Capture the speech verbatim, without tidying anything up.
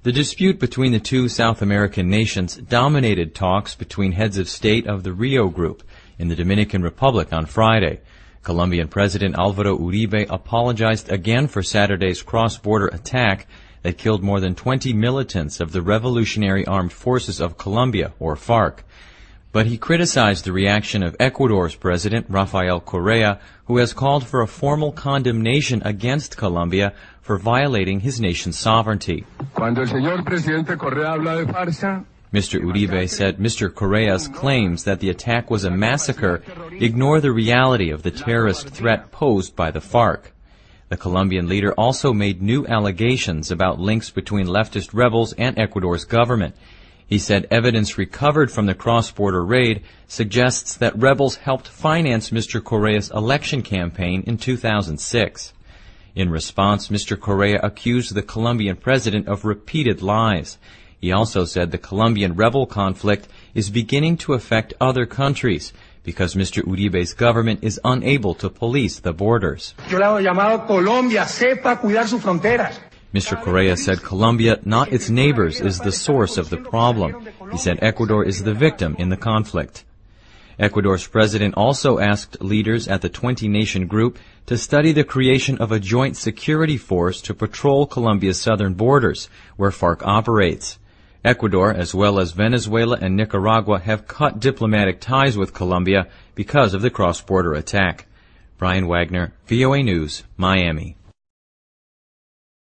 The dispute between the two South American nations dominated talks between heads of state of the Rio Group in the Dominican Republic on Friday. Colombian President Alvaro Uribe apologized again for Saturday's cross-border attack that killed more than twenty militants of the Revolutionary Armed Forces of Colombia, or FARC. But he criticized the reaction of Ecuador's President Rafael Correa, who has called for a formal condemnation against Colombia for violating his nation's sovereignty. Cuando el señor presidente Correa habla de farsa, Mister Uribe said Mister Correa's claims that the attack was a massacre ignore the reality of the terrorist threat posed by the FARC. The Colombian leader also made new allegations about links between leftist rebels and Ecuador's government. He said evidence recovered from the cross-border raid suggests that rebels helped finance Mister Correa's election campaign in two thousand six. In response, Mister Correa accused the Colombian president of repeated lies. He also said the Colombian rebel conflict is beginning to affect other countries because Mister Uribe's government is unable to police the borders. Yo le he llamado Colombia, sepa cuidar sus fronteras. Mister Correa said Colombia, not its neighbors, is the source of the problem. He said Ecuador is the victim in the conflict. Ecuador's president also asked leaders at the twenty-nation group to study the creation of a joint security force to patrol Colombia's southern borders, where FARC operates. Ecuador, as well as Venezuela and Nicaragua, have cut diplomatic ties with Colombia because of the cross-border attack. Brian Wagner, V O A News, Miami.